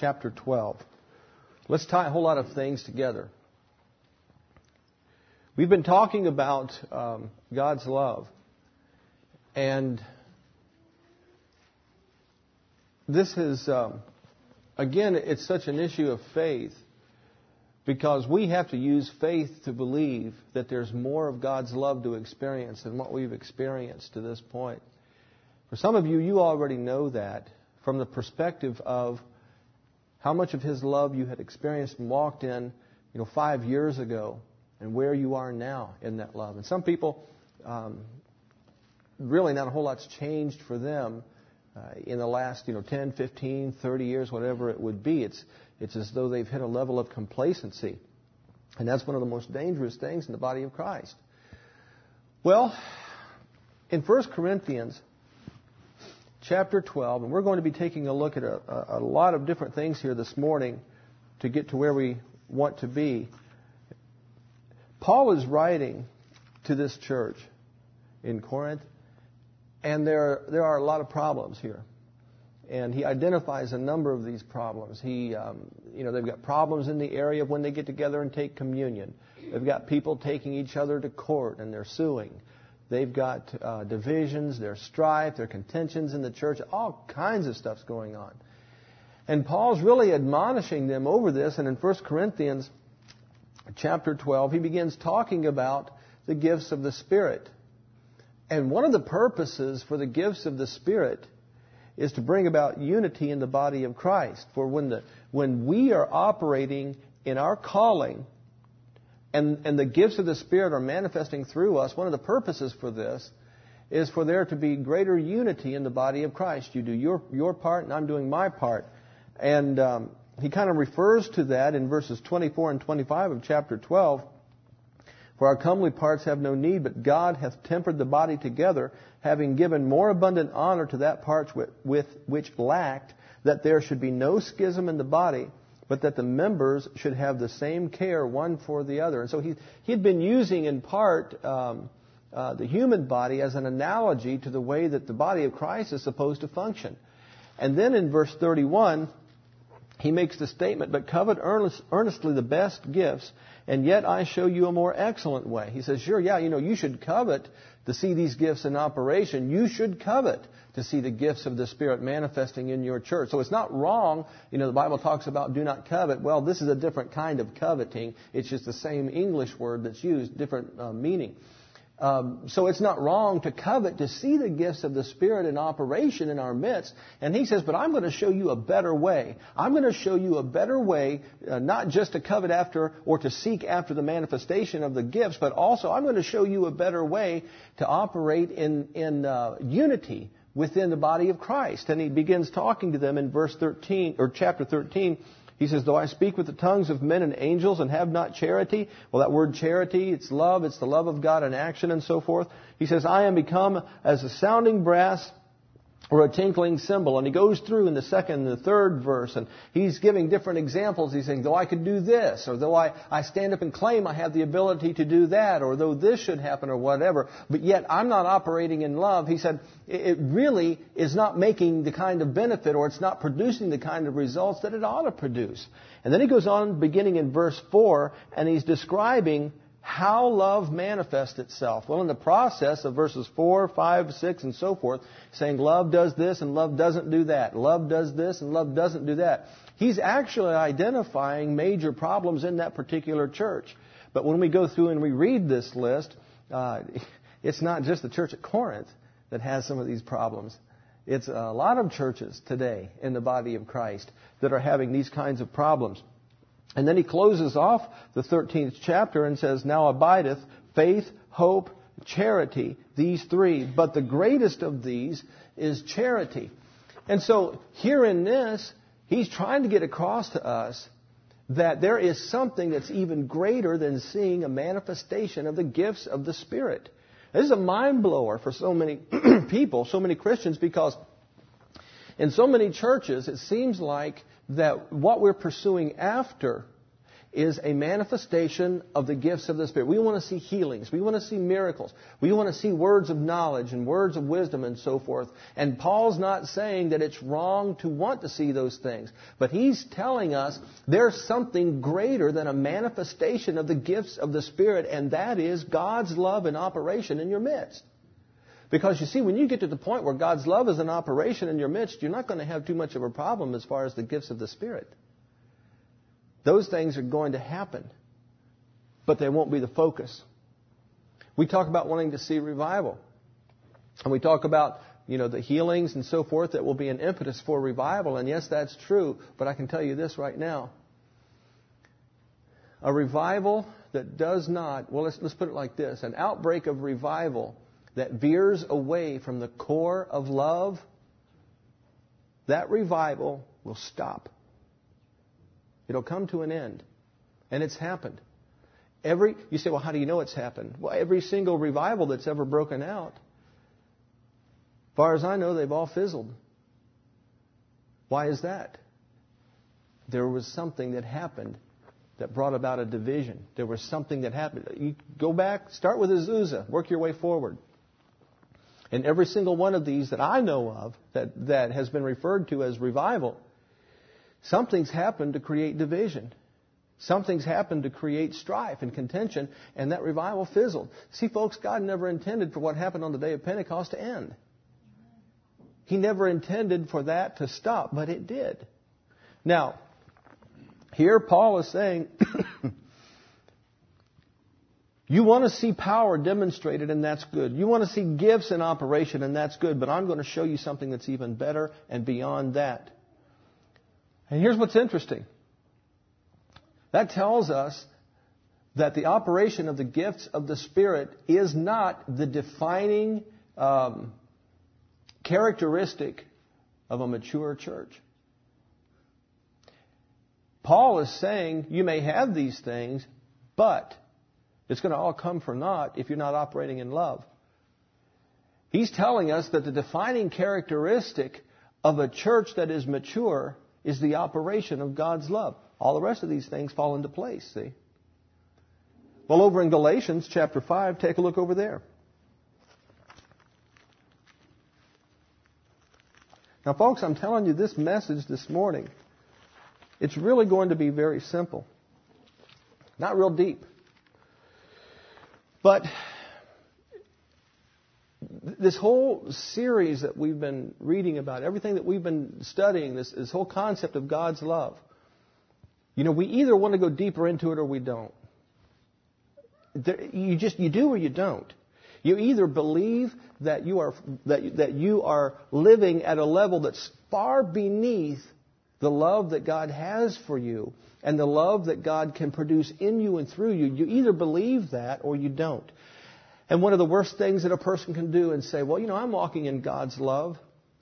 chapter 12. Let's tie a whole lot of things together. We've been talking about God's love. And this is, again, it's such an issue of faith because we have to use faith to believe that there's more of God's love to experience than what we've experienced to this point. For some of you, you already know that from the perspective of how much of His love you had experienced and walked in, 5 years ago, and where you are now in that love. And some people, really not a whole lot's changed for them in the last 10, 15, 30 years, whatever it would be. It's as though they've hit a level of complacency. And that's one of the most dangerous things in the body of Christ. Well, in 1 Corinthians chapter 12, and we're going to be taking a look at a lot of different things here this morning to get to where we want to be. Paul is writing to this church in Corinth, and there are a lot of problems here. And he identifies a number of these problems. They've got problems in the area of when they get together and take communion. They've got people taking each other to court and they're suing. They've got divisions, there's strife, there are contentions in the church, all kinds of stuff's going on. And Paul's really admonishing them over this, and in 1 Corinthians chapter 12, he begins talking about the gifts of the Spirit. And one of the purposes for the gifts of the Spirit is to bring about unity in the body of Christ. For when we are operating in our calling and the gifts of the Spirit are manifesting through us, one of the purposes for this is for there to be greater unity in the body of Christ. You do your part and I'm doing my part. And he kind of refers to that in verses 24 and 25 of chapter 12. For our comely parts have no need, but God hath tempered the body together, having given more abundant honor to that part with which lacked, that there should be no schism in the body, but that the members should have the same care one for the other. And so he'd been using in part the human body as an analogy to the way that the body of Christ is supposed to function. And then in verse 31, he makes the statement, but covet earnestly the best gifts, and yet I show you a more excellent way. He says, sure, you should covet to see these gifts in operation. You should covet to see the gifts of the Spirit manifesting in your church. So it's not wrong. The Bible talks about do not covet. Well, this is a different kind of coveting. It's just the same English word that's used, different meaning. So it's not wrong to covet to see the gifts of the Spirit in operation in our midst. And he says, but I'm going to show you a better way. I'm going to show you a better way, not just to covet after or to seek after the manifestation of the gifts, but also I'm going to show you a better way to operate in unity within the body of Christ. And he begins talking to them in verse 13 or chapter 13. He says, though I speak with the tongues of men and angels and have not charity. Well, that word charity, it's love. It's the love of God in action and so forth. He says, I am become as a sounding brass or a tinkling cymbal. And he goes through in the second and the third verse, and he's giving different examples. He's saying, though I could do this, or though I stand up and claim I have the ability to do that, or though this should happen or whatever, but yet I'm not operating in love. He said, it really is not making the kind of benefit, or it's not producing the kind of results that it ought to produce. And then he goes on, beginning in verse 4, and he's describing how love manifests itself. Well, in the process of verses 4, 5, 6, and so forth, saying love does this and love doesn't do that. Love does this and love doesn't do that. He's actually identifying major problems in that particular church. But when we go through and we read this list, it's not just the church at Corinth that has some of these problems. It's a lot of churches today in the body of Christ that are having these kinds of problems. And then he closes off the 13th chapter and says, now abideth faith, hope, charity, these three. But the greatest of these is charity. And so here in this, he's trying to get across to us that there is something that's even greater than seeing a manifestation of the gifts of the Spirit. This is a mind blower for so many people, so many Christians, because in so many churches, it seems like that what we're pursuing after is a manifestation of the gifts of the Spirit. We want to see healings. We want to see miracles. We want to see words of knowledge and words of wisdom and so forth. And Paul's not saying that it's wrong to want to see those things. But he's telling us there's something greater than a manifestation of the gifts of the Spirit, and that is God's love in operation in your midst. Because you see, when you get to the point where God's love is in operation in your midst, you're not going to have too much of a problem as far as the gifts of the Spirit. Those things are going to happen, but they won't be the focus. We talk about wanting to see revival. And we talk about, the healings and so forth that will be an impetus for revival. And yes, that's true, but I can tell you this right now. A revival that does not, let's put it like this, an outbreak of revival that veers away from the core of love, that revival will stop. It'll come to an end. And it's happened. You say, well, how do you know it's happened? Well, every single revival that's ever broken out, as far as I know, they've all fizzled. Why is that? There was something that happened that brought about a division. There was something that happened. You go back, start with Azusa, work your way forward. And every single one of these that I know of that has been referred to as revival, something's happened to create division. Something's happened to create strife and contention, and that revival fizzled. See, folks, God never intended for what happened on the day of Pentecost to end. He never intended for that to stop, but it did. Now, here Paul is saying, you want to see power demonstrated, and that's good. You want to see gifts in operation, and that's good. But I'm going to show you something that's even better and beyond that. And here's what's interesting. That tells us that the operation of the gifts of the Spirit is not the defining characteristic of a mature church. Paul is saying you may have these things, but it's going to all come for naught if you're not operating in love. He's telling us that the defining characteristic of a church that is mature is the operation of God's love. All the rest of these things fall into place, see? Well, over in Galatians chapter 5, take a look over there. Now, folks, I'm telling you this message this morning, it's really going to be very simple. Not real deep. But this whole series that we've been reading about, everything that we've been studying, this whole concept of God's love, we either want to go deeper into it or we don't. You do or you don't. You either believe that you are living at a level that's far beneath the love that God has for you and the love that God can produce in you and through you. You either believe that or you don't. And one of the worst things that a person can do and say, well, I'm walking in God's love.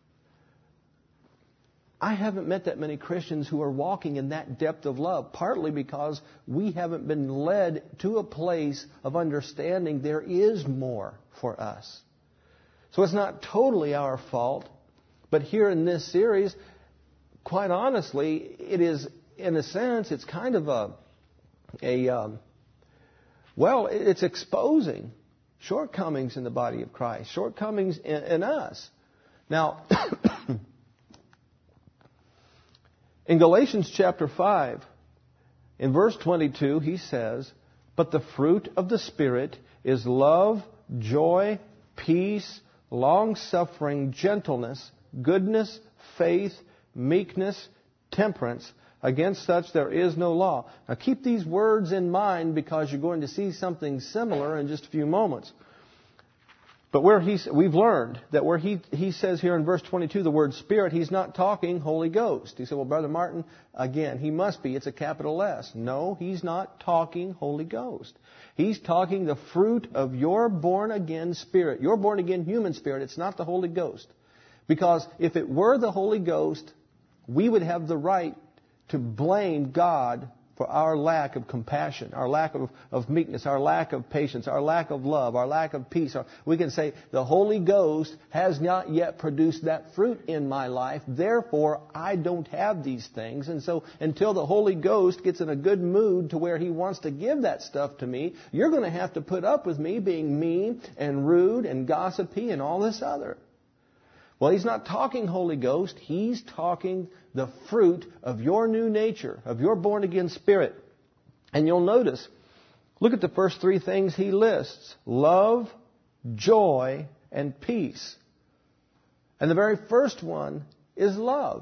I haven't met that many Christians who are walking in that depth of love, partly because we haven't been led to a place of understanding there is more for us. So it's not totally our fault, but here in this series, quite honestly, it is, in a sense, it's kind of it's exposing shortcomings in the body of Christ, shortcomings in us. Now, in Galatians chapter 5, in verse 22, he says, "But the fruit of the Spirit is love, joy, peace, long-suffering, gentleness, goodness, faith, meekness, temperance. Against such there is no law." Now keep these words in mind because you're going to see something similar in just a few moments. But we've learned that where he says here in verse 22 the word Spirit, he's not talking Holy Ghost. He said, well, Brother Martin, again, he must be. It's a capital S. No, he's not talking Holy Ghost. He's talking the fruit of your born-again spirit, your born-again human spirit. It's not the Holy Ghost. Because if it were the Holy Ghost, we would have the right to blame God for our lack of compassion, our lack of meekness, our lack of patience, our lack of love, our lack of peace. We can say, the Holy Ghost has not yet produced that fruit in my life, therefore I don't have these things. And so until the Holy Ghost gets in a good mood to where He wants to give that stuff to me, you're going to have to put up with me being mean and rude and gossipy and all this other. Well, He's not talking Holy Ghost. He's talking the fruit of your new nature, of your born-again spirit. And you'll notice, look at the first three things He lists: love, joy, and peace. And the very first one is love.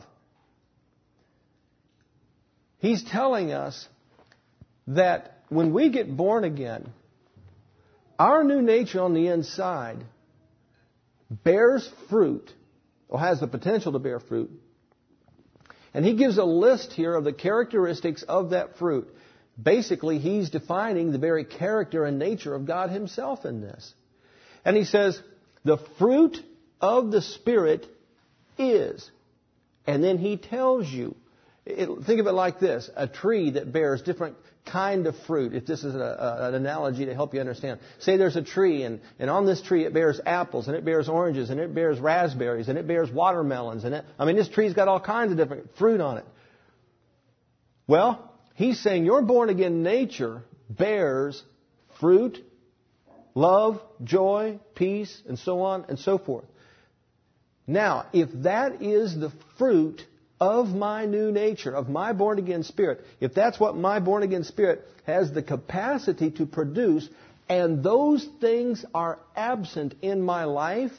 He's telling us that when we get born again, our new nature on the inside bears fruit, or has the potential to bear fruit. And he gives a list here of the characteristics of that fruit. Basically, he's defining the very character and nature of God Himself in this. And he says, the fruit of the Spirit is. And then he tells you. Think of it like this: a tree that bears different kind of fruit. If this is an analogy to help you understand. Say there's a tree, and on this tree it bears apples, and it bears oranges, and it bears raspberries, and it bears watermelons. This tree's got all kinds of different fruit on it. Well, he's saying your born-again nature bears fruit, love, joy, peace, and so on and so forth. Now, if that is the fruit of my new nature, of my born-again spirit, if that's what my born-again spirit has the capacity to produce, and those things are absent in my life,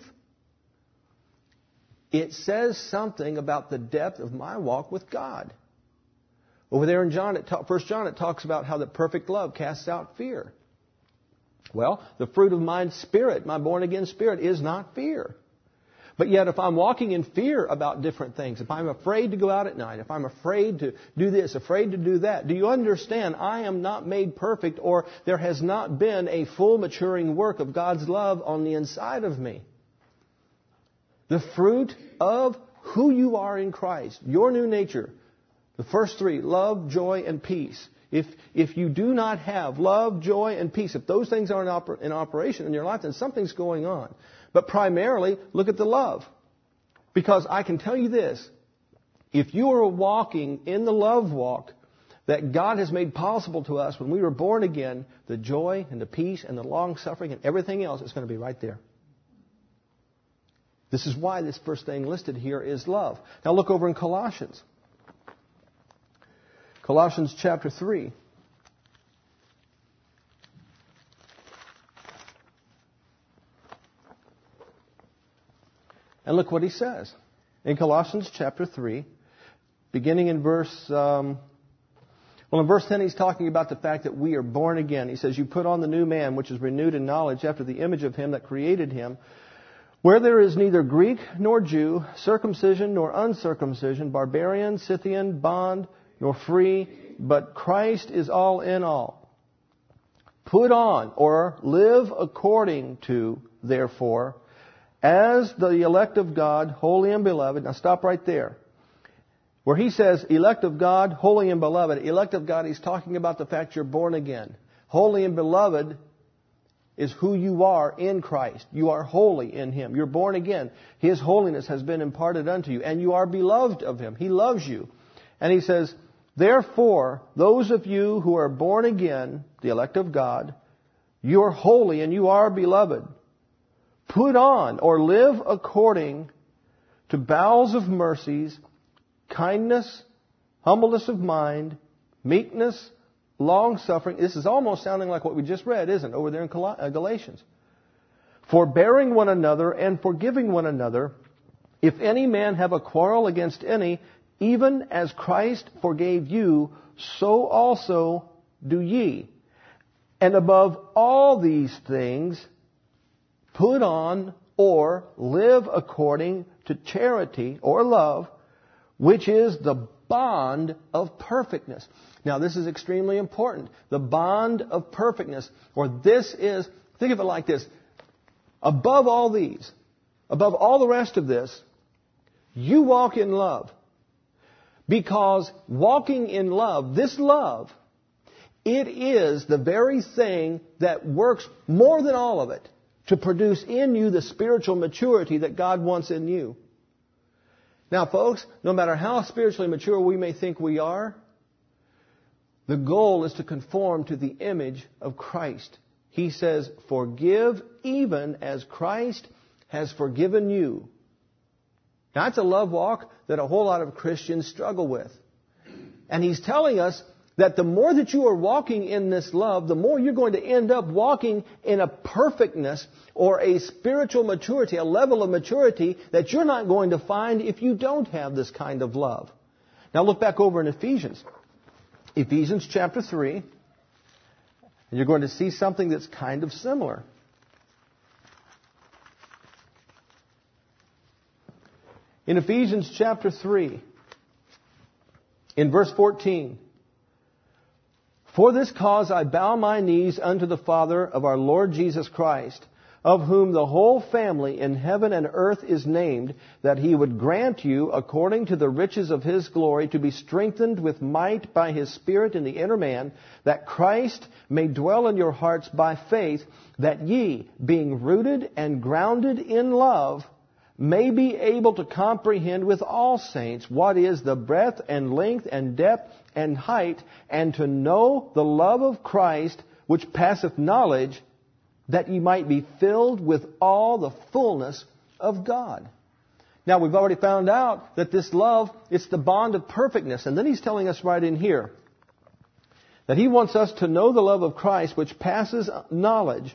it says something about the depth of my walk with God. Over there in 1 John, it talks about how the perfect love casts out fear. Well, the fruit of my spirit, my born-again spirit, is not fear. But yet, if I'm walking in fear about different things, if I'm afraid to go out at night, if I'm afraid to do this, afraid to do that, do you understand I am not made perfect, or there has not been a full maturing work of God's love on the inside of me? The fruit of who you are in Christ, your new nature, the first three: love, joy, and peace. If you do not have love, joy, and peace, if those things are in operation in your life, then something's going on. But primarily, look at the love. Because I can tell you this: if you are walking in the love walk that God has made possible to us when we were born again, the joy and the peace and the long-suffering and everything else is going to be right there. This is why this first thing listed here is love. Now look over in Colossians. Colossians chapter 3. And look what he says. In Colossians chapter 3, beginning in verse... in verse 10 he's talking about the fact that we are born again. He says, you put on the new man, which is renewed in knowledge after the image of Him that created him, where there is neither Greek nor Jew, circumcision nor uncircumcision, barbarian, Scythian, bond, nor free, but Christ is all in all. Put on, or live according to, therefore, as the elect of God, holy and beloved. Now stop right there. Where he says, elect of God, holy and beloved, elect of God, he's talking about the fact you're born again. Holy and beloved is who you are in Christ. You are holy in Him. You're born again. His holiness has been imparted unto you, and you are beloved of Him. He loves you. And he says, therefore, those of you who are born again, the elect of God, you are holy and you are beloved. Put on, or live according to bowels of mercies, kindness, humbleness of mind, meekness, long-suffering. This is almost sounding like what we just read, isn't it, over there in Galatians? Forbearing one another and forgiving one another, if any man have a quarrel against any, even as Christ forgave you, so also do ye. And above all these things, put on or live according to charity or love, which is the bond of perfectness. Now, this is extremely important. The bond of perfectness, or this is, think of it like this: above all these, above all the rest of this, you walk in love. Because walking in love, this love It is the very thing that works more than all of it to produce in you the spiritual maturity that God wants in you. Now, folks, no matter how spiritually mature we may think we are, the goal is to conform to the image of Christ. He says, forgive even as Christ has forgiven you. Now, that's a love walk that a whole lot of Christians struggle with. And He's telling us that the more that you are walking in this love, the more you're going to end up walking in a perfectness or a spiritual maturity, a level of maturity that you're not going to find if you don't have this kind of love. Now look back over in Ephesians. Ephesians chapter 3. And you're going to see something that's kind of similar. In Ephesians chapter 3, in verse 14, for this cause I bow my knees unto the Father of our Lord Jesus Christ, of whom the whole family in heaven and earth is named, that He would grant you, according to the riches of His glory, to be strengthened with might by His Spirit in the inner man, that Christ may dwell in your hearts by faith, that ye, being rooted and grounded in love, may be able to comprehend with all saints what is the breadth and length and depth and height, and to know the love of Christ, which passeth knowledge, that ye might be filled with all the fullness of God. Now, we've already found out that this love, it's the bond of perfectness. And then He's telling us right in here that He wants us to know the love of Christ, which passes knowledge,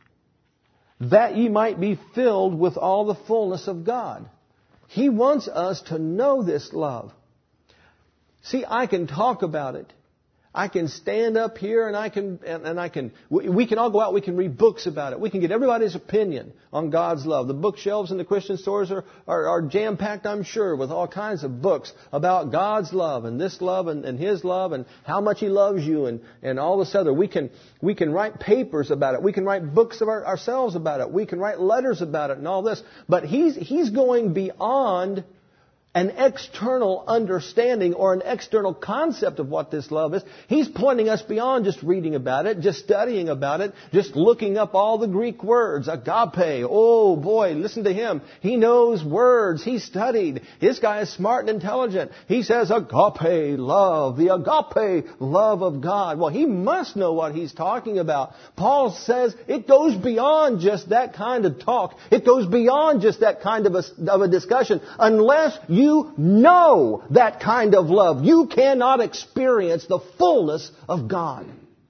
that ye might be filled with all the fullness of God. He wants us to know this love. See, I can talk about it. I can stand up here and we can all go out, we can read books about it. We can get everybody's opinion on God's love. The bookshelves in the Christian stores are jam-packed, I'm sure, with all kinds of books about God's love and this love and His love and how much He loves you and all this other. We can write papers about it. We can write books of ourselves about it. We can write letters about it and all this. But He's going beyond an external understanding or an external concept of what this love is. He's pointing us beyond just reading about it, just studying about it, just looking up all the Greek words. Agape. Oh boy, listen to him. He knows words. He studied. This guy is smart and intelligent. He says agape love, the agape love of God. Well, he must know what he's talking about. Paul says it goes beyond just that kind of talk. It goes beyond just that kind of a discussion. Unless you know that kind of love, you cannot experience the fullness of God.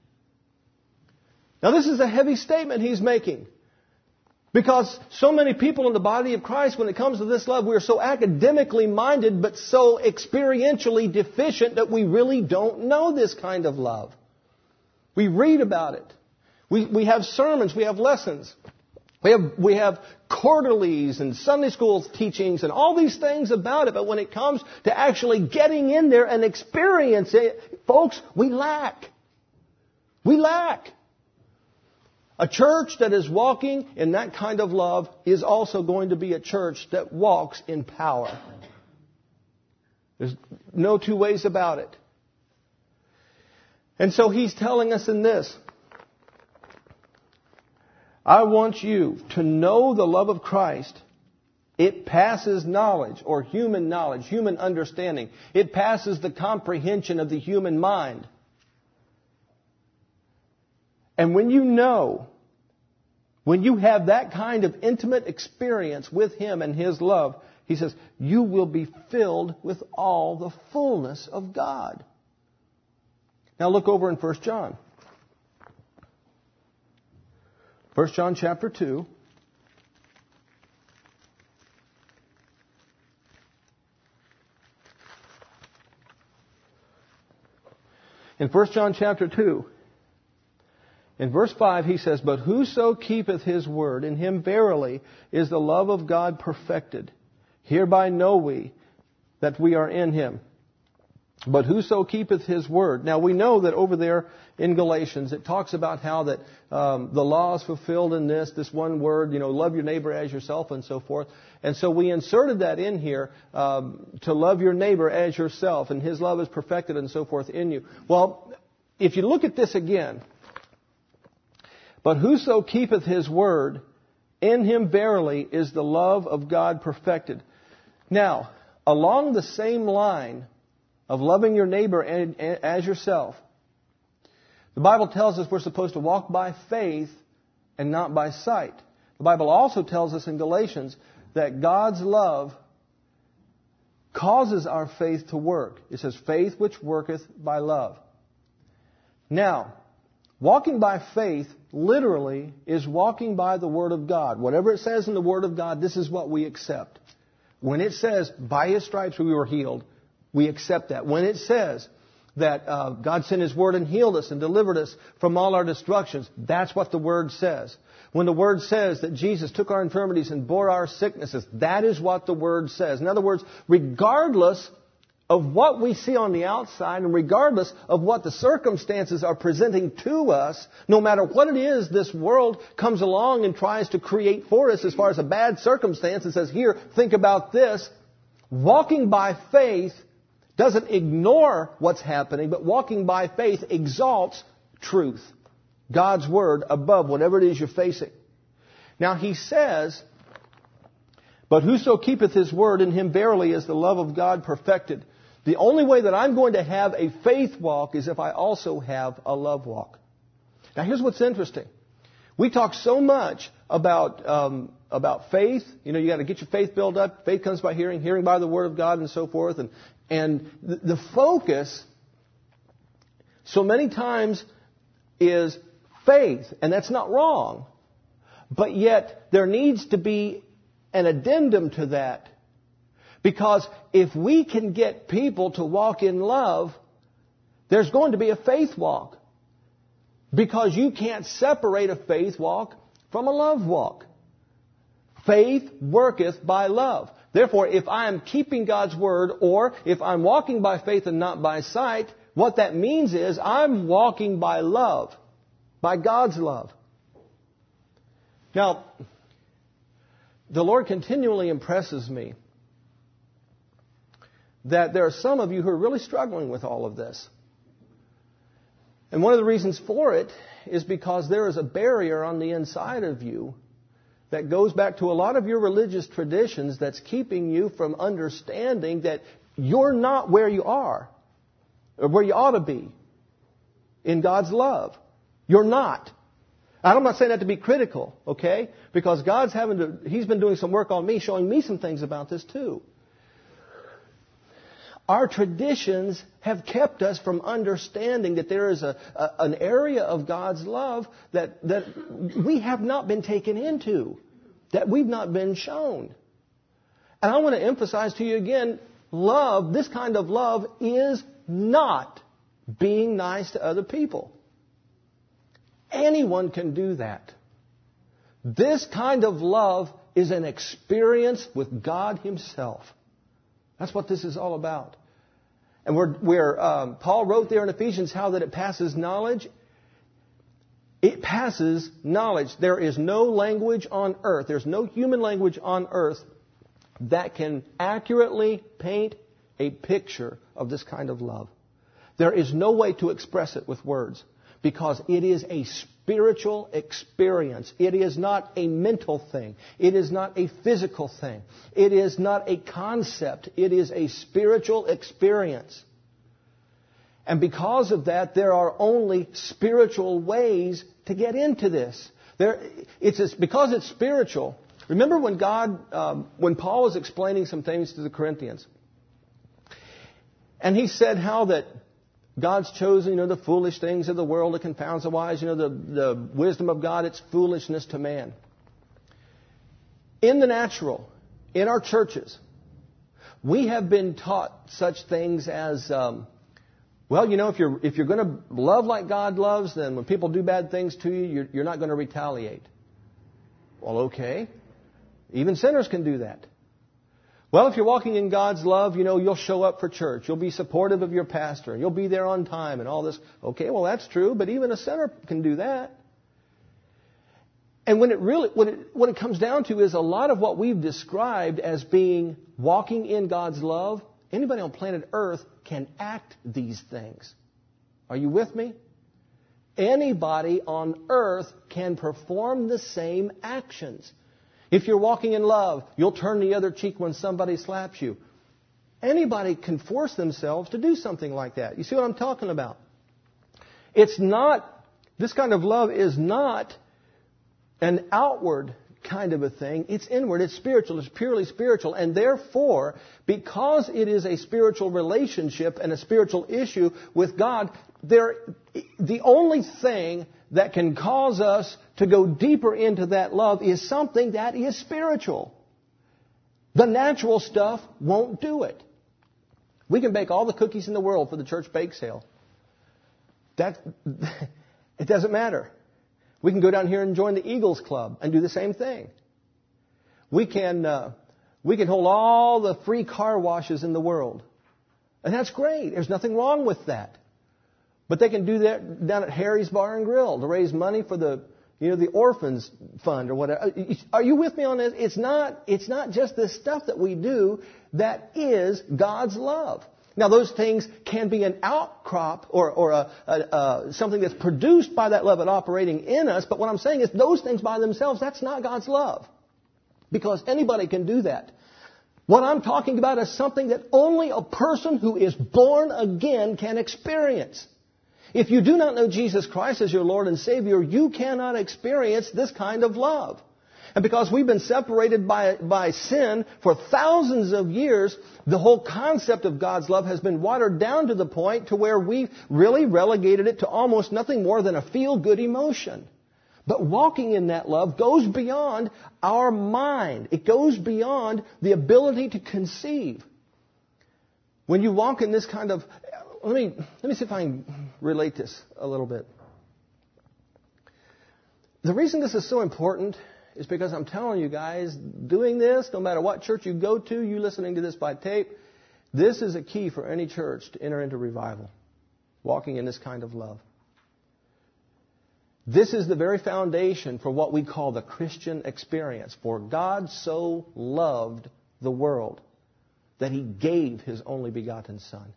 Now, this is a heavy statement he's making. Because so many people in the body of Christ, when it comes to this love, we are so academically minded, but so experientially deficient that we really don't know this kind of love. We read about it. We have sermons, we have lessons. We have quarterlies and Sunday school teachings and all these things about it. But when it comes to actually getting in there and experiencing it, folks, we lack. We lack. A church that is walking in that kind of love is also going to be a church that walks in power. There's no two ways about it. And so he's telling us in this, I want you to know the love of Christ. It passes knowledge or human knowledge, human understanding. It passes the comprehension of the human mind. And when you know, when you have that kind of intimate experience with Him and His love, He says, you will be filled with all the fullness of God. Now look over in 1 John. 1 John chapter 2. In 1 John chapter 2, in verse 5, he says, but whoso keepeth His word, in him verily is the love of God perfected. Hereby know we that we are in Him. But whoso keepeth His word. Now we know that over there in Galatians, it talks about how that the law is fulfilled in this one word, love your neighbor as yourself and so forth. And so we inserted that in here, to love your neighbor as yourself, and His love is perfected and so forth in you. Well, if you look at this again, but whoso keepeth his word, in him verily is the love of God perfected. Now, along the same line of loving your neighbor as yourself, the Bible tells us we're supposed to walk by faith and not by sight. The Bible also tells us in Galatians that God's love causes our faith to work. It says, faith which worketh by love. Now, walking by faith literally is walking by the Word of God. Whatever it says in the Word of God, this is what we accept. When it says, by His stripes we were healed, we accept that. When it says that God sent His Word and healed us and delivered us from all our destructions, that's what the Word says. When the Word says that Jesus took our infirmities and bore our sicknesses, that is what the Word says. In other words, regardless of what we see on the outside and regardless of what the circumstances are presenting to us, no matter what it is this world comes along and tries to create for us as far as a bad circumstance and says, here, think about this, walking by faith doesn't ignore what's happening, but walking by faith exalts truth, God's Word, above whatever it is you're facing. Now he says, but whoso keepeth his word, in him verily is the love of God perfected. The only way that I'm going to have a faith walk is if I also have a love walk. Now here's what's interesting. We talk so much about faith. You know, you got to get your faith built up. Faith comes by hearing, hearing by the Word of God, and so forth. And the focus so many times is faith, and that's not wrong. But yet there needs to be an addendum to that. Because if we can get people to walk in love, there's going to be a faith walk. Because you can't separate a faith walk from a love walk. Faith worketh by love. Therefore, if I am keeping God's Word, or if I'm walking by faith and not by sight, what that means is I'm walking by love. By God's love. Now, the Lord continually impresses me that there are some of you who are really struggling with all of this. And one of the reasons for it is because there is a barrier on the inside of you that goes back to a lot of your religious traditions that's keeping you from understanding that you're not where you are, or where you ought to be in God's love. You're not. I'm not saying that to be critical, okay? Because He's been doing some work on me, showing me some things about this too. Our traditions have kept us from understanding that there is an area of God's love that we have not been taken into, that we've not been shown. And I want to emphasize to you again, love, this kind of love, is not being nice to other people. Anyone can do that. This kind of love is an experience with God Himself. That's what this is all about. And Paul wrote there in Ephesians how that it passes knowledge. It passes knowledge. There is no language on earth, there's no human language on earth that can accurately paint a picture of this kind of love. There is no way to express it with words. Because it is a spiritual experience. It is not a mental thing. It is not a physical thing. It is not a concept. It is a spiritual experience. And because of that, there are only spiritual ways to get into this. Because it's spiritual. Remember when when Paul was explaining some things to the Corinthians, and he said how that God's chosen, the foolish things of the world that confounds the wise. The wisdom of God, it's foolishness to man. In the natural, in our churches, we have been taught such things as, if you're going to love like God loves, then when people do bad things to you, you're not going to retaliate. Well, okay. Even sinners can do that. Well, if you're walking in God's love, you'll show up for church. You'll be supportive of your pastor. And you'll be there on time and all this. Okay, well, that's true, but even a sinner can do that. And what it comes down to is a lot of what we've described as being walking in God's love, anybody on planet Earth can act these things. Are you with me? Anybody on earth can perform the same actions. If you're walking in love, you'll turn the other cheek when somebody slaps you. Anybody can force themselves to do something like that. You see what I'm talking about? It's not, this kind of love is not an outward kind of a thing. It's inward. It's spiritual. It's purely spiritual. And therefore, because it is a spiritual relationship and a spiritual issue with God, the only thing that can cause us to go deeper into that love is something that is spiritual. The natural stuff won't do it. We can bake all the cookies in the world for the church bake sale. It doesn't matter. We can go down here and join the Eagles Club and do the same thing. We can hold all the free car washes in the world. And that's great. There's nothing wrong with that. But they can do that down at Harry's Bar and Grill to raise money for the orphans fund or whatever. Are you with me on this? It's not just this stuff that we do that is God's love. Now, those things can be an outcrop or something that's produced by that love and operating in us. But what I'm saying is those things by themselves, that's not God's love. Because anybody can do that. What I'm talking about is something that only a person who is born again can experience. If you do not know Jesus Christ as your Lord and Savior, you cannot experience this kind of love. And because we've been separated by sin for thousands of years, the whole concept of God's love has been watered down to the point to where we've really relegated it to almost nothing more than a feel-good emotion. But walking in that love goes beyond our mind. It goes beyond the ability to conceive. When you walk in this kind of... Let me see if I can relate this a little bit. The reason this is so important is because I'm telling you guys, doing this, no matter what church you go to, you listening to this by tape, this is a key for any church to enter into revival. Walking in this kind of love. This is the very foundation for what we call the Christian experience. For God so loved the world that He gave His only begotten Son.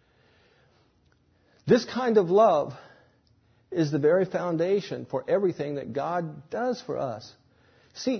This kind of love is the very foundation for everything that God does for us. See,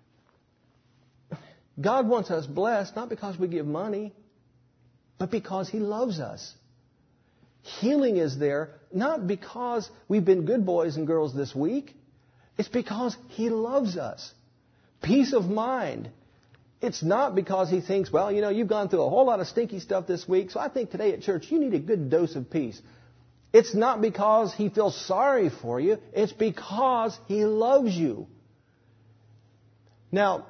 God wants us blessed not because we give money, but because He loves us. Healing is there not because we've been good boys and girls this week. It's because He loves us. Peace of mind. It's not because He thinks, well, you've gone through a whole lot of stinky stuff this week, so I think today at church you need a good dose of peace. It's not because He feels sorry for you. It's because He loves you. Now,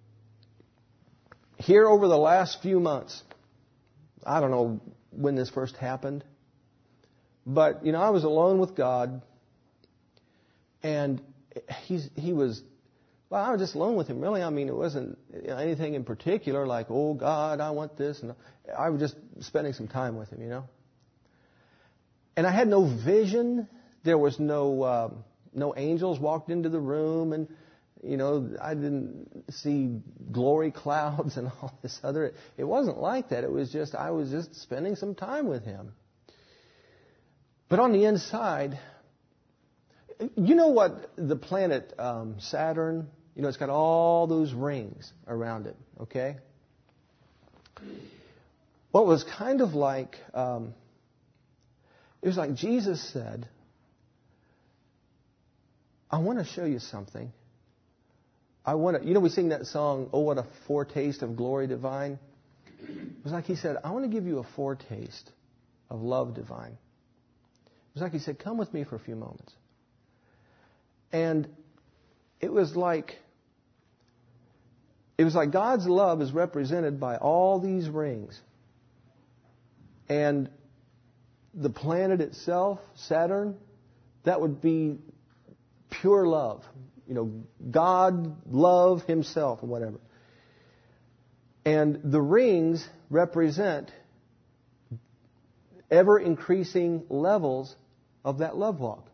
here over the last few months, I don't know when this first happened, but, I was alone with God, and I was just alone with Him, really. I mean, it wasn't anything in particular like, oh, God, I want this. And I was just spending some time with Him, And I had no vision. There was no angels walked into the room, and, I didn't see glory clouds and all this other. It wasn't like that. It was just, I was just spending some time with Him. But on the inside, you know what the planet Saturn, it's got all those rings around it, okay? What was kind of like, it was like Jesus said, I want to show you something. We sing that song, Oh, What a Foretaste of Glory Divine. It was like He said, I want to give you a foretaste of love divine. It was like He said, come with me for a few moments. And it was like God's love is represented by all these rings. And the planet itself, Saturn, that would be pure love. God, love Himself, or whatever. And the rings represent ever-increasing levels of that love walk.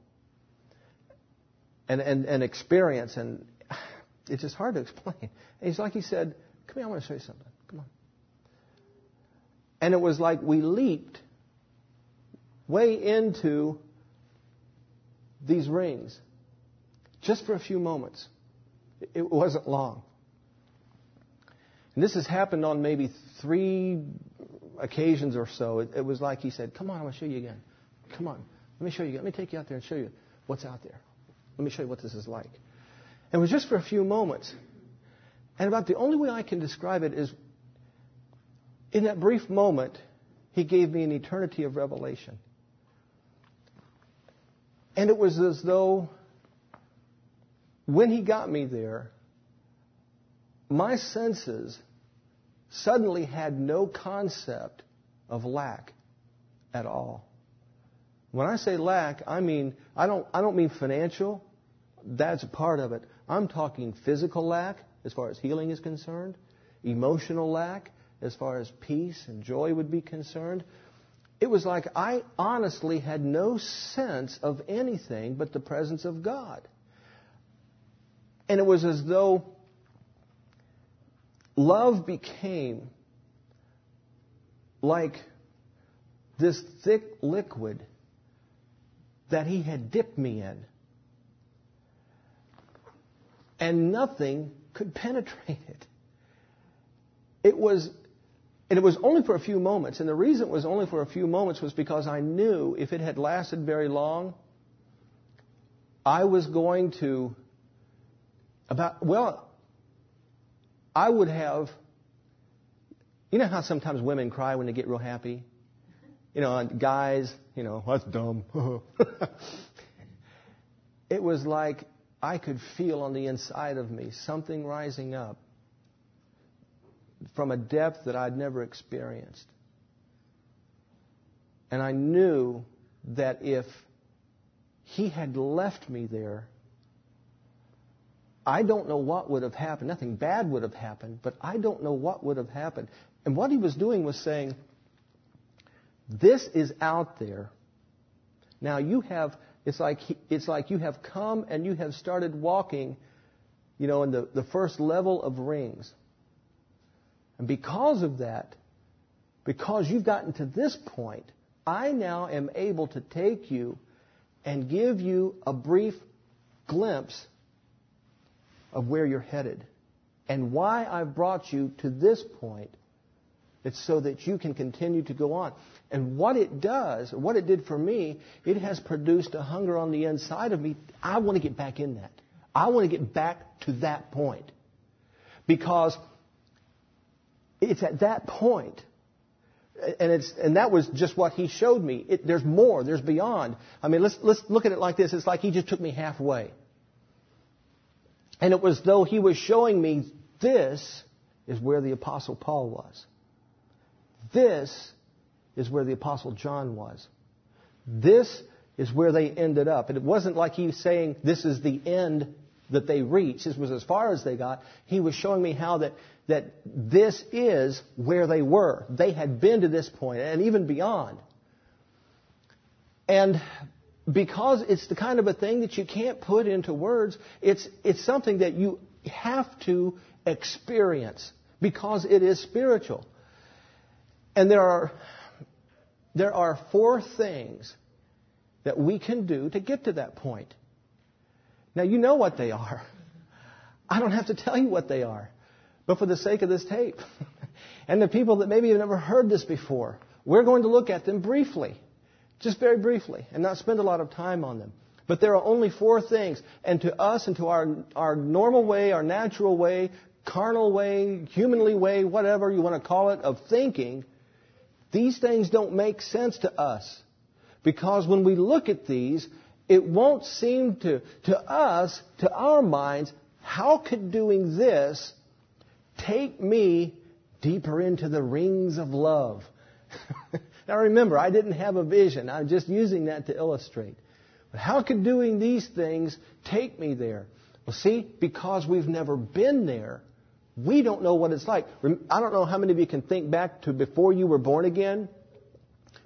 And experience. And it's just hard to explain. And it's like He said, come here, I want to show you something. Come on. And it was like we leaped way into these rings just for a few moments. It wasn't long. And this has happened on maybe 3 occasions or so. It was like he said, come on, I want to show you again. Come on, let me show you. Let me take you out there and show you what's out there. Let me show you what this is like. And it was just for a few moments. And about the only way I can describe it is, in that brief moment, he gave me an eternity of revelation. And it was as though, when he got me there, my senses suddenly had no concept of lack at all. When I say lack, I mean, I don't mean financial. That's a part of it. I'm talking physical lack as far as healing is concerned, emotional lack as far as peace and joy would be concerned. It was like I honestly had no sense of anything but the presence of God. And it was as though love became like this thick liquid that he had dipped me in. And nothing could penetrate it. It was only for a few moments. And the reason it was only for a few moments was because I knew if it had lasted very long, I was going to I would have, you know how sometimes women cry when they get real happy? You know, and guys, you know, that's dumb. It was like I could feel on the inside of me something rising up from a depth that I'd never experienced. And I knew that if he had left me there, I don't know what would have happened. Nothing bad would have happened, but I don't know what would have happened. And what he was doing was saying, this is out there. Now it's like you have come and you have started walking, you know, in the first level of rings. And because of that, because you've gotten to this point, I now am able to take you and give you a brief glimpse of where you're headed. And why I've brought you to this point, it's so that you can continue to go on. And what it does, what it did for me, it has produced a hunger on the inside of me. I want to get back in that. I want to get back to that point. Because it's at that point, and that was just what he showed me. There's more, there's beyond. I mean, let's look at it like this. It's like he just took me halfway. And it was though he was showing me this is where the Apostle Paul was. This is where the Apostle John was. This is where they ended up. And it wasn't like he was saying this is the end that they reached. This was as far as they got. He was showing me how that this is where they were. They had been to this point and even beyond. And because it's the kind of a thing that you can't put into words, it's something that you have to experience because it is spiritual. And there are 4 things that we can do to get to that point. Now, you know what they are. I don't have to tell you what they are. But for the sake of this tape, and the people that maybe have never heard this before, we're going to look at them briefly. Just very briefly, and not spend a lot of time on them. But there are only 4 things. And to us and to our normal way, our natural way, carnal way, humanly way, whatever you want to call it, of thinking, these things don't make sense to us. Because when we look at these, it won't seem to us, to our minds, how could doing this take me deeper into the rings of love? Now remember, I didn't have a vision. I'm just using that to illustrate. But how could doing these things take me there? Well, see, because we've never been there, we don't know what it's like. I don't know how many of you can think back to before you were born again.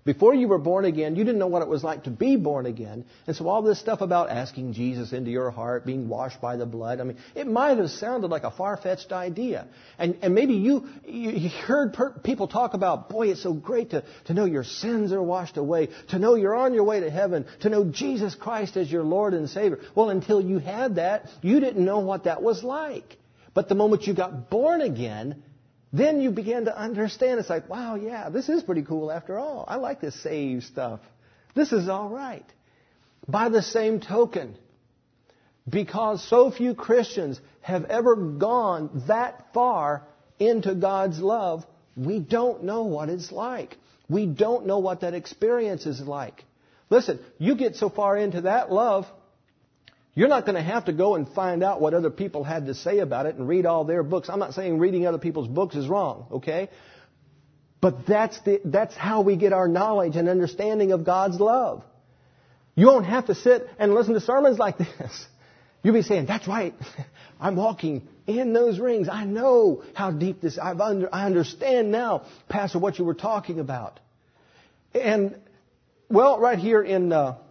Before you were born again, you didn't know what it was like to be born again. And so all this stuff about asking Jesus into your heart, being washed by the blood, I mean, it might have sounded like a far-fetched idea. And maybe you heard people talk about, boy, it's so great to know your sins are washed away, to know you're on your way to heaven, to know Jesus Christ as your Lord and Savior. Well, until you had that, you didn't know what that was like. But the moment you got born again, then you began to understand. It's like, wow, yeah, this is pretty cool after all. I like this saved stuff. This is all right. By the same token, because so few Christians have ever gone that far into God's love, we don't know what it's like. We don't know what that experience is like. Listen, you get so far into that love, you're not going to have to go and find out what other people had to say about it and read all their books. I'm not saying reading other people's books is wrong, okay? But that's how we get our knowledge and understanding of God's love. You won't have to sit and listen to sermons like this. You'll be saying, that's right. I'm walking in those rings. I know how deep this, I understand now, Pastor, what you were talking about. And, well, right here in...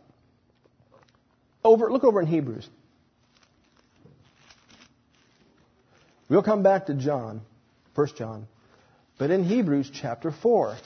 Look over in Hebrews. We'll come back to John, 1 John. But in Hebrews chapter 4,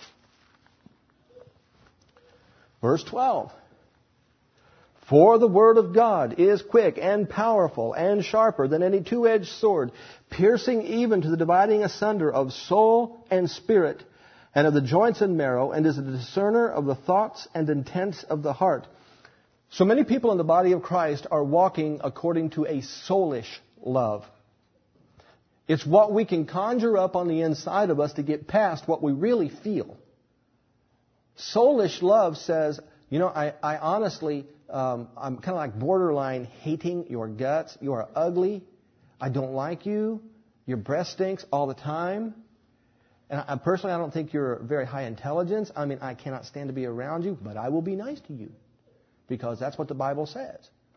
verse 12. For the word of God is quick and powerful and sharper than any two-edged sword, piercing even to the dividing asunder of soul and spirit, and of the joints and marrow, and is a discerner of the thoughts and intents of the heart. So many people in the body of Christ are walking according to a soulish love. It's what we can conjure up on the inside of us to get past what we really feel. Soulish love says, you know, I honestly, I'm kind of like borderline hating your guts. You are ugly. I don't like you. Your breath stinks all the time. And personally, I don't think you're very high intelligence. I mean, I cannot stand to be around you, but I will be nice to you. Because that's what the Bible says.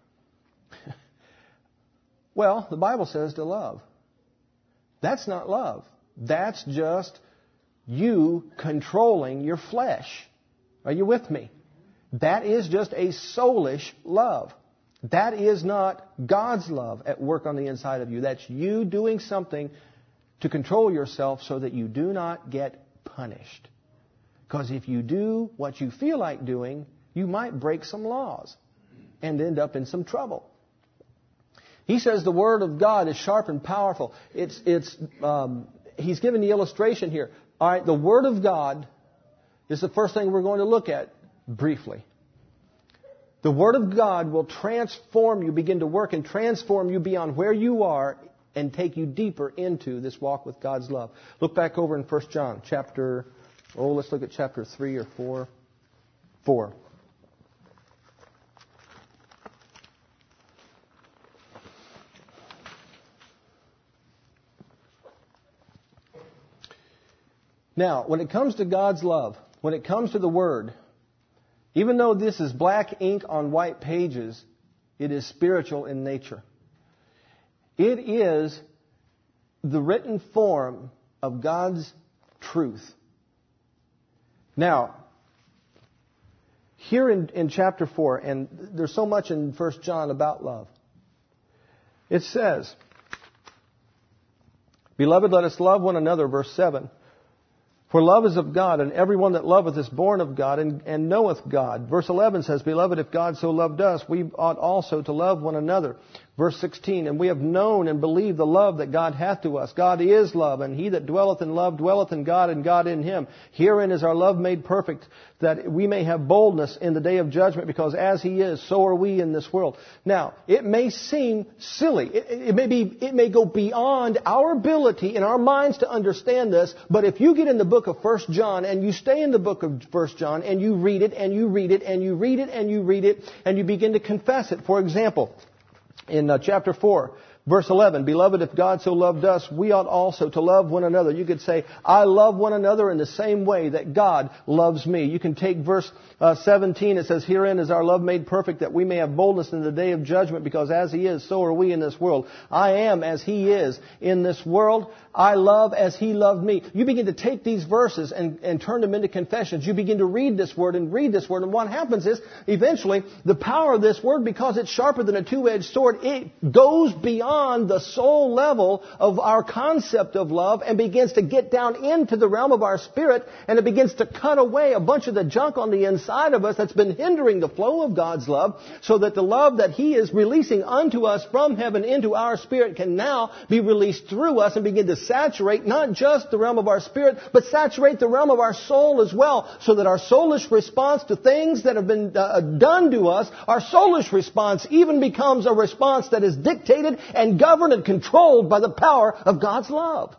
Well, the Bible says to love. That's not love. That's just you controlling your flesh. Are you with me? That is just a soulish love. That is not God's love at work on the inside of you. That's you doing something to control yourself so that you do not get punished. Because if you do what you feel like doing, you might break some laws and end up in some trouble. He says the Word of God is sharp and powerful. He's given the illustration here. All right, the Word of God is the first thing we're going to look at briefly. The Word of God will transform you, begin to work and transform you beyond where you are and take you deeper into this walk with God's love. Look back over in 1 John let's look at chapter 3 or 4. 4. Now, when it comes to God's love, when it comes to the Word, even though this is black ink on white pages, it is spiritual in nature. It is the written form of God's truth. Now, here in chapter 4, and there's so much in 1 John about love, it says, Beloved, let us love one another, verse 7. For love is of God, and everyone that loveth is born of God, and knoweth God. Verse 11 says, Beloved, if God so loved us, we ought also to love one another. Verse 16, And we have known and believed the love that God hath to us. God is love, and he that dwelleth in love dwelleth in God, and God in him. Herein is our love made perfect, that we may have boldness in the day of judgment, because as he is, so are we in this world. Now, it may seem silly. It may go beyond our ability in our minds to understand this, but if you get in the book of 1 John, and you stay in the book of 1 John, and you read it, and you read it, and you read it, and you read it, and you begin to confess it. For example, in chapter 4, Verse 11, Beloved, if God so loved us, we ought also to love one another. You could say, I love one another in the same way that God loves me. You can take verse 17. It says, Herein is our love made perfect, that we may have boldness in the day of judgment, because as He is, so are we in this world. I am as He is in this world. I love as He loved me. You begin to take these verses and turn them into confessions. You begin to read this word and read this word. And what happens is, eventually, the power of this word, because it's sharper than a two-edged sword, it goes beyond the soul level of our concept of love and begins to get down into the realm of our spirit, and it begins to cut away a bunch of the junk on the inside of us that's been hindering the flow of God's love, so that the love that He is releasing unto us from heaven into our spirit can now be released through us and begin to saturate not just the realm of our spirit, but saturate the realm of our soul as well, so that our soulish response to things that have been done to us, our soulish response even becomes a response that is dictated and governed and controlled by the power of God's love.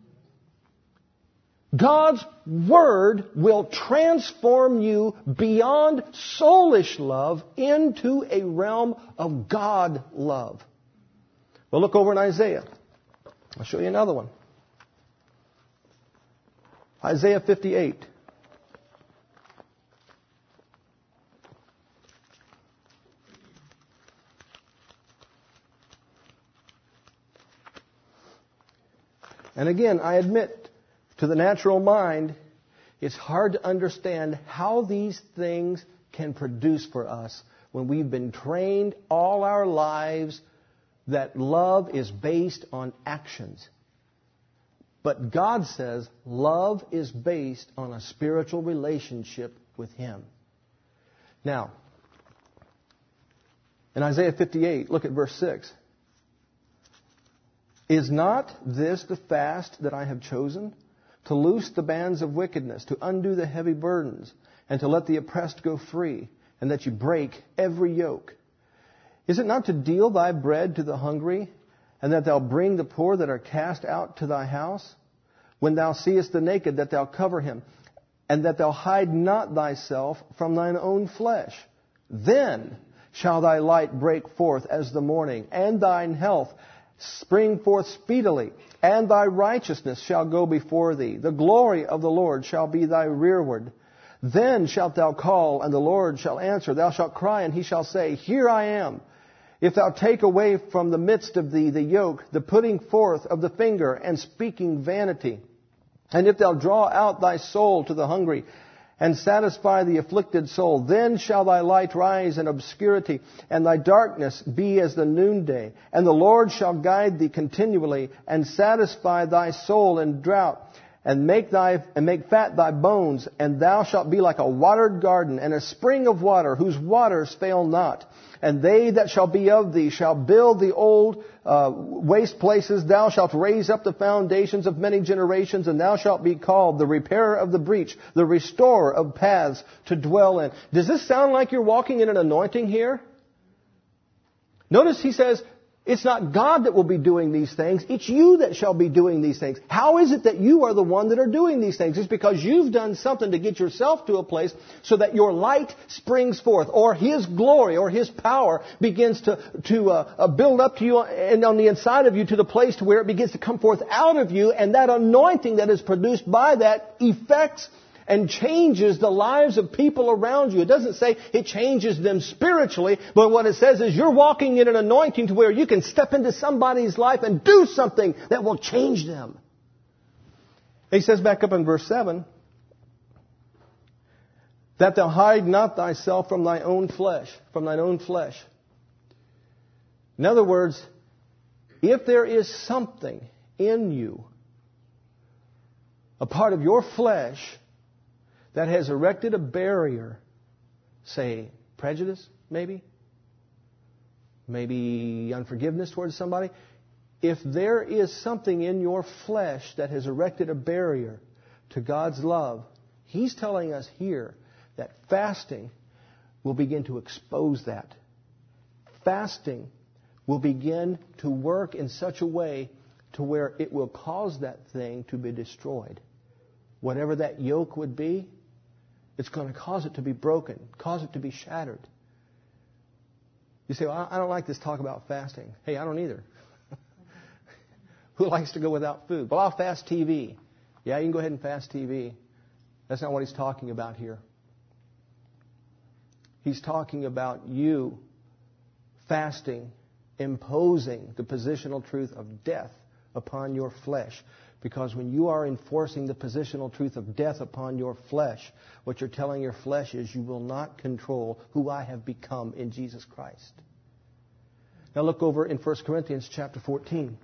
God's Word will transform you beyond soulish love into a realm of God love. Well, look over in Isaiah. I'll show you another one. Isaiah 58. And again, I admit, to the natural mind, it's hard to understand how these things can produce for us when we've been trained all our lives that love is based on actions. But God says love is based on a spiritual relationship with Him. Now, in Isaiah 58, look at verse 6. Is not this the fast that I have chosen? To loose the bands of wickedness, to undo the heavy burdens, and to let the oppressed go free, and that you break every yoke. Is it not to deal thy bread to the hungry, and that thou bring the poor that are cast out to thy house? When thou seest the naked, that thou cover him, and that thou hide not thyself from thine own flesh. Then shall thy light break forth as the morning, and thine health spring forth speedily, and thy righteousness shall go before thee. The glory of the Lord shall be thy rearward. Then shalt thou call, and the Lord shall answer. Thou shalt cry, and He shall say, Here I am. If thou take away from the midst of thee the yoke, the putting forth of the finger, and speaking vanity, and if thou draw out thy soul to the hungry, and satisfy the afflicted soul, then shall thy light rise in obscurity, and thy darkness be as the noonday. And the Lord shall guide thee continually, and satisfy thy soul in drought, and make fat thy bones, and thou shalt be like a watered garden, and a spring of water, whose waters fail not. And they that shall be of thee shall build the old waste places. Thou shalt raise up the foundations of many generations, and thou shalt be called the repairer of the breach, the restorer of paths to dwell in. Does this sound like you're walking in an anointing here? Notice He says, it's not God that will be doing these things. It's you that shall be doing these things. How is it that you are the one that are doing these things? It's because you've done something to get yourself to a place so that your light springs forth, or His glory or His power begins to build up to you and on the inside of you to the place to where it begins to come forth out of you, and that anointing that is produced by that affects and changes the lives of people around you. It doesn't say it changes them spiritually, but what it says is you're walking in an anointing to where you can step into somebody's life and do something that will change them. He says back up in verse 7, that thou hide not thyself from thy own flesh, from thine own flesh. In other words, if there is something in you, a part of your flesh, that has erected a barrier, say prejudice, maybe unforgiveness towards somebody. If there is something in your flesh that has erected a barrier to God's love, He's telling us here that fasting will begin to expose that. Fasting will begin to work in such a way to where it will cause that thing to be destroyed. Whatever that yoke would be, it's going to cause it to be broken, cause it to be shattered. You say, well, I don't like this talk about fasting. Hey, I don't either. Who likes to go without food? Well, I'll fast TV. Yeah, you can go ahead and fast TV. That's not what he's talking about here. He's talking about you fasting, imposing the positional truth of death upon your flesh. Because when you are enforcing the positional truth of death upon your flesh, what you're telling your flesh is you will not control who I have become in Jesus Christ. Now look over in 1 Corinthians chapter 14.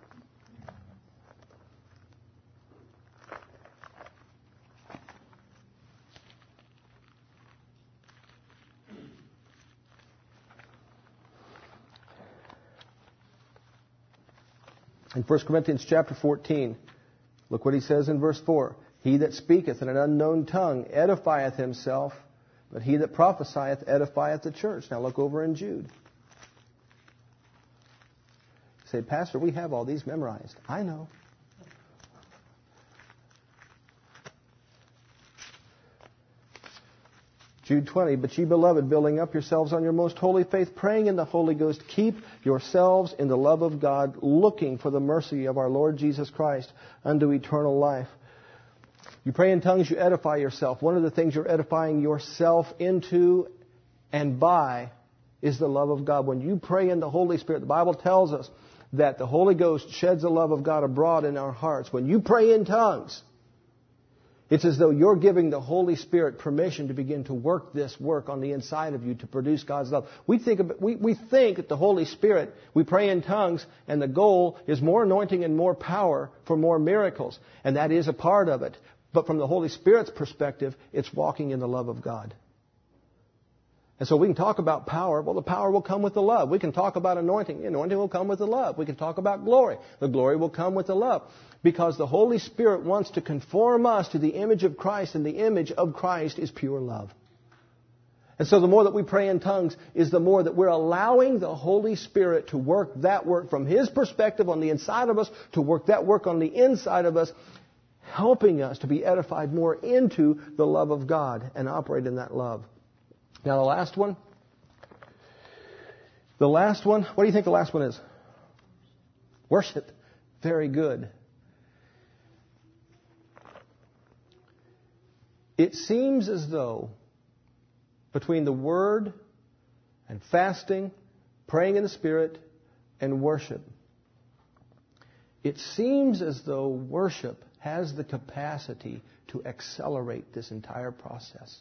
In 1 Corinthians chapter 14, look what he says in verse 4. He that speaketh in an unknown tongue edifieth himself, but he that prophesieth edifieth the church. Now look over in Jude. You say, Pastor, we have all these memorized. I know. Jude 20, but ye beloved, building up yourselves on your most holy faith, praying in the Holy Ghost, keep yourselves in the love of God, looking for the mercy of our Lord Jesus Christ unto eternal life. You pray in tongues, you edify yourself. One of the things you're edifying yourself into and by is the love of God. When you pray in the Holy Spirit, the Bible tells us that the Holy Ghost sheds the love of God abroad in our hearts. When you pray in tongues, it's as though you're giving the Holy Spirit permission to begin to work this work on the inside of you to produce God's love. We think that the Holy Spirit, we pray in tongues, and the goal is more anointing and more power for more miracles. And that is a part of it. But from the Holy Spirit's perspective, it's walking in the love of God. And so we can talk about power. Well, the power will come with the love. We can talk about anointing. The anointing will come with the love. We can talk about glory. The glory will come with the love. Because the Holy Spirit wants to conform us to the image of Christ, and the image of Christ is pure love. And so the more that we pray in tongues is the more that we're allowing the Holy Spirit to work that work from His perspective on the inside of us, to work that work on the inside of us, helping us to be edified more into the love of God and operate in that love. Now the last one. What do you think the last one is? Worship. Very good. It seems as though between the Word and fasting, praying in the Spirit, and worship, it seems as though worship has the capacity to accelerate this entire process.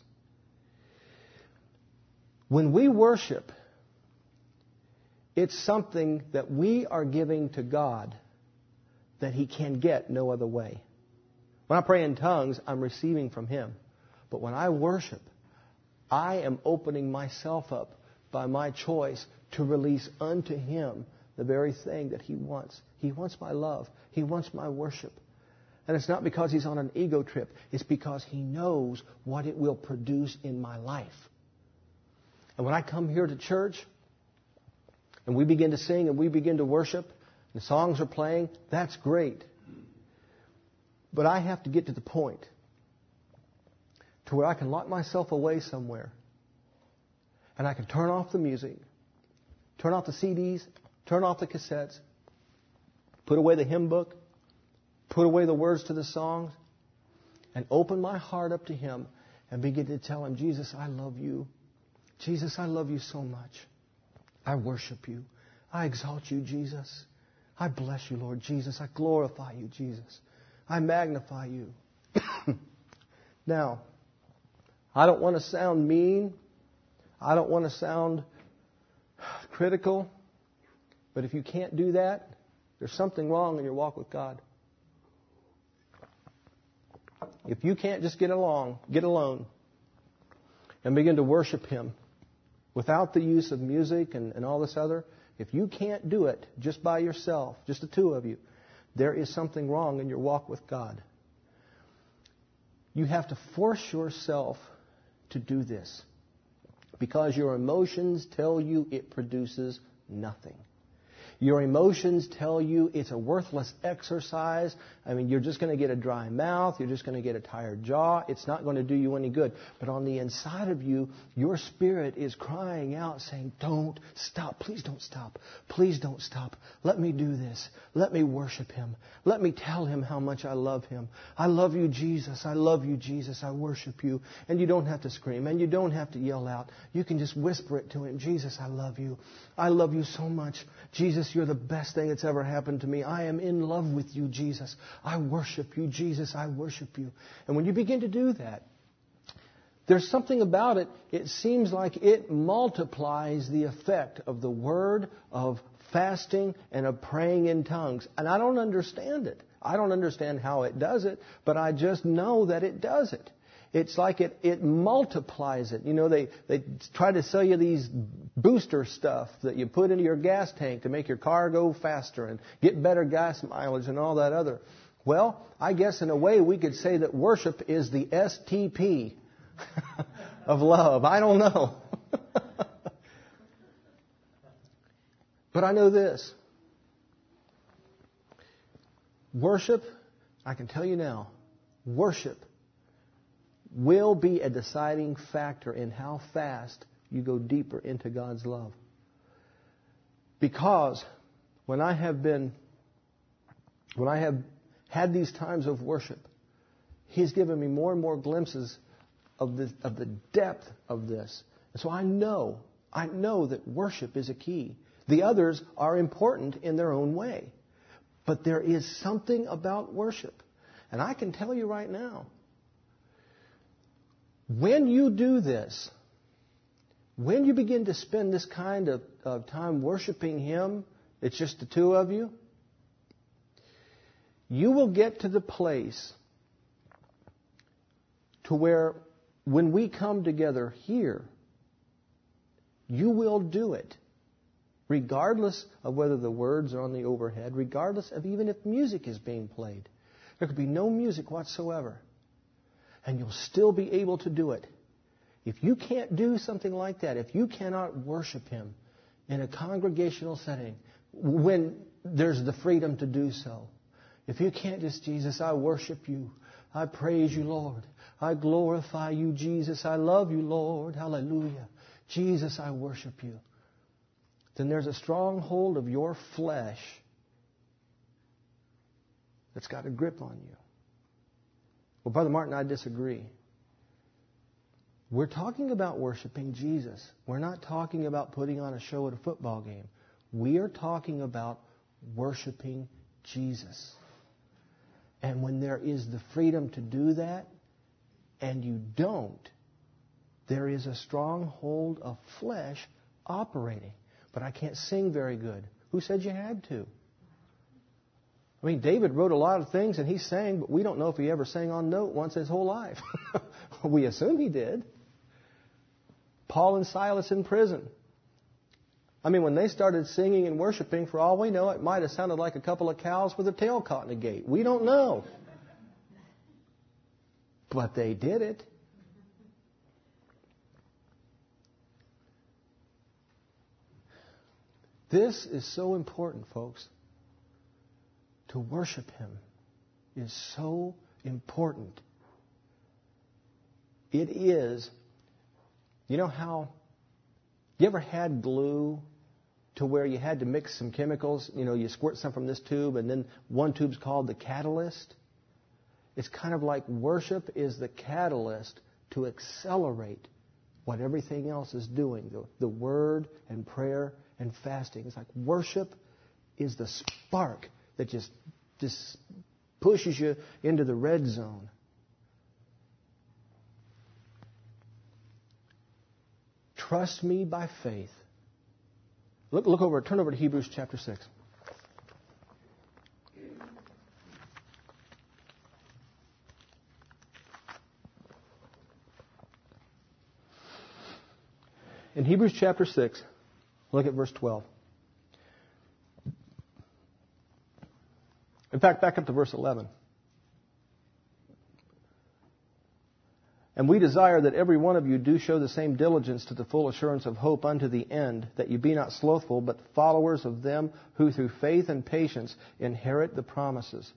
When we worship, it's something that we are giving to God that He can get no other way. When I pray in tongues, I'm receiving from Him. But when I worship, I am opening myself up by my choice to release unto Him the very thing that He wants. He wants my love. He wants my worship. And it's not because He's on an ego trip. It's because He knows what it will produce in my life. And when I come here to church and we begin to sing and we begin to worship, and the songs are playing, that's great. But I have to get to the point to where I can lock myself away somewhere and I can turn off the music, turn off the CDs, turn off the cassettes, put away the hymn book, put away the words to the songs, and open my heart up to Him and begin to tell Him, Jesus, I love you. Jesus, I love you so much. I worship you. I exalt you, Jesus. I bless you, Lord Jesus. I glorify you, Jesus. I magnify you. Now, I don't want to sound mean. I don't want to sound critical. But if you can't do that, there's something wrong in your walk with God. If you can't just get alone, and begin to worship Him without the use of music and all this other, if you can't do it just by yourself, just the two of you, there is something wrong in your walk with God. You have to force yourself to do this because your emotions tell you it produces nothing. Your emotions tell you it's a worthless exercise. I mean, you're just going to get a dry mouth. You're just going to get a tired jaw. It's not going to do you any good. But on the inside of you, your spirit is crying out saying, don't stop. Please don't stop. Please don't stop. Let me do this. Let me worship Him. Let me tell Him how much I love Him. I love you, Jesus. I love you, Jesus. I worship you. And you don't have to scream and you don't have to yell out. You can just whisper it to Him. Jesus, I love you. I love you so much. Jesus, you're the best thing that's ever happened to me. I am in love with you, Jesus. I worship you, Jesus. I worship you. And when you begin to do that, there's something about it. It seems like it multiplies the effect of the word, of fasting, and of praying in tongues. And I don't understand it. I don't understand how it does it, but I just know that it does it. It's like it multiplies it. You know, they try to sell you these booster stuff that you put into your gas tank to make your car go faster and get better gas mileage and all that other. Well, I guess in a way we could say that worship is the STP of love. I don't know. But I know this. Worship, I can tell you now, worship will be a deciding factor in how fast you go deeper into God's love. Because when I have had these times of worship, He's given me more and more glimpses of the depth of this. And so I know that worship is a key. The others are important in their own way. But there is something about worship. And I can tell you right now, when you do this, when you begin to spend this kind of time worshiping Him, it's just the two of you, you will get to the place to where when we come together here, you will do it, regardless of whether the words are on the overhead, regardless of even if music is being played. There could be no music whatsoever. And you'll still be able to do it. If you can't do something like that, if you cannot worship Him in a congregational setting when there's the freedom to do so, if you can't just, Jesus, I worship you. I praise you, Lord. I glorify you, Jesus. I love you, Lord. Hallelujah. Jesus, I worship you. Then there's a stronghold of your flesh that's got a grip on you. Well, Brother Martin, I disagree. We're talking about worshiping Jesus. We're not talking about putting on a show at a football game. We are talking about worshiping Jesus. And when there is the freedom to do that, and you don't, there is a stronghold of flesh operating. But I can't sing very good. Who said you had to? I mean, David wrote a lot of things and he sang, but we don't know if he ever sang on note once his whole life. We assume he did. Paul and Silas in prison. I mean, when they started singing and worshiping, for all we know, it might have sounded like a couple of cows with their tail caught in a gate. We don't know. But they did it. This is so important, folks. To worship Him is so important. It is, you know how, you ever had glue to where you had to mix some chemicals? You know, you squirt some from this tube and then one tube's called the catalyst. It's kind of like worship is the catalyst to accelerate what everything else is doing. The word and prayer and fasting. It's like worship is the spark that just pushes you into the red zone. Trust me by faith. Turn over to Hebrews chapter 6. In Hebrews chapter 6, look at verse 12. In fact, back up to verse 11. And we desire that every one of you do show the same diligence to the full assurance of hope unto the end, that you be not slothful, but followers of them who through faith and patience inherit the promises.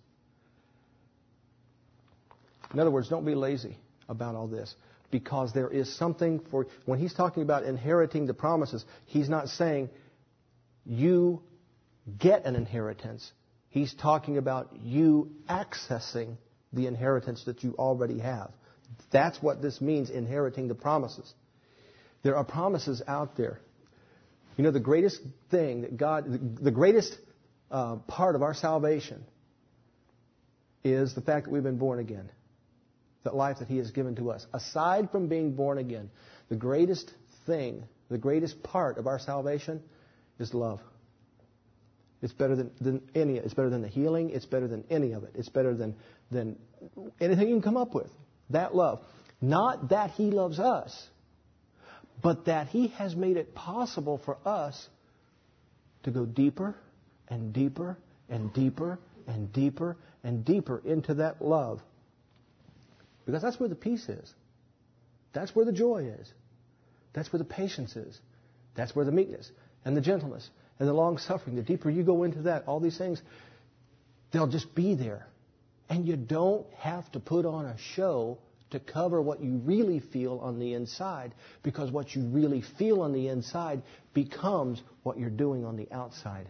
In other words, don't be lazy about all this, because there is something for... When he's talking about inheriting the promises, he's not saying you get an inheritance. He's talking about you accessing the inheritance that you already have. That's what this means, inheriting the promises. There are promises out there. You know, the greatest thing that God, the greatest part of our salvation is the fact that we've been born again. That life that He has given to us. Aside from being born again, the greatest thing, the greatest part of our salvation is love. It's better than any. It's better than the healing. It's better than any of it. It's better than anything you can come up with. That love. Not that He loves us, but that He has made it possible for us to go deeper and deeper and deeper and deeper and deeper into that love. Because that's where the peace is. That's where the joy is. That's where the patience is. That's where the meekness and the gentleness and the long-suffering. The deeper you go into that, all these things, they'll just be there. And you don't have to put on a show to cover what you really feel on the inside, because what you really feel on the inside becomes what you're doing on the outside.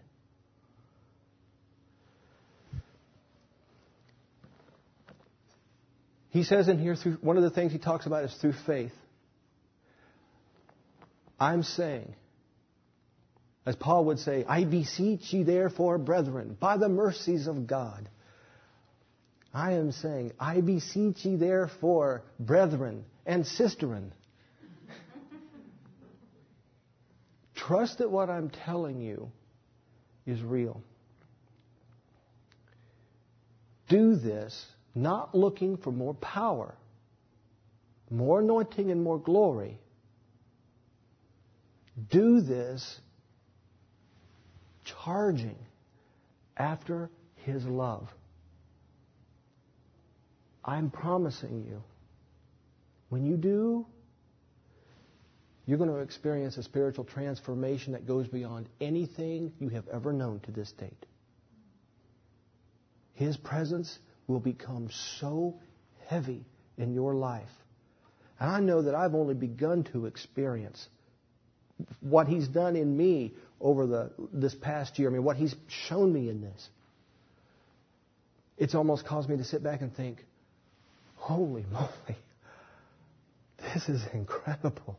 He says in here, through one of the things he talks about is through faith. I'm saying, as Paul would say, I beseech ye therefore, brethren, by the mercies of God. I am saying, I beseech ye therefore, brethren and sisterin. Trust that what I'm telling you is real. Do this not looking for more power, more anointing and more glory. Do this charging after His love. I'm promising you, when you do, you're going to experience a spiritual transformation that goes beyond anything you have ever known to this date. His presence will become so heavy in your life. And I know that I've only begun to experience what He's done in me over this past year. I mean, what He's shown me in this. It's almost caused me to sit back and think, holy moly, this is incredible.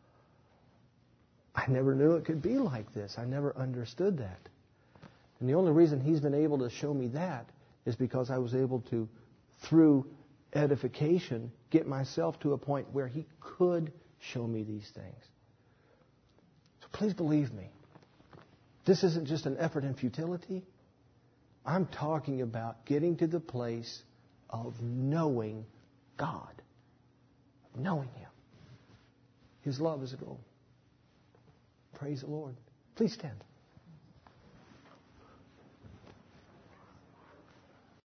I never knew it could be like this. I never understood that. And the only reason He's been able to show me that is because I was able to, through edification, get myself to a point where He could show me these things. So please believe me. This isn't just an effort in futility. I'm talking about getting to the place of knowing God. Knowing Him. His love is a goal. Praise the Lord. Please stand.